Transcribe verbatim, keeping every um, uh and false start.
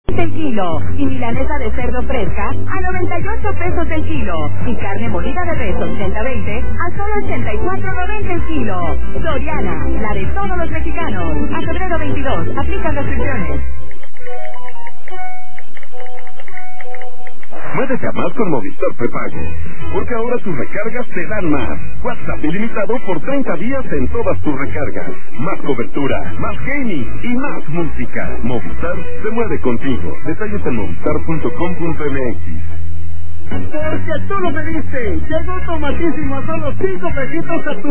el kilo, y milanesa de cerdo fresca a noventa y ocho pesos el kilo, y carne molida de res ochenta veinte a solo ochenta y cuatro noventa el kilo. Soriana, la de todos los mexicanos. A febrero veintidós, aplican restricciones. Muévete a más con Movistar Prepago, porque ahora tus recargas te dan más. WhatsApp ilimitado por treinta días en todas tus recargas. Más cobertura, más gaming y más música. Movistar se mueve contigo. Detalles en movistar punto com punto m x. Porque tú lo pediste. Llegó Tomatísimo a solo cinco pesitos a tu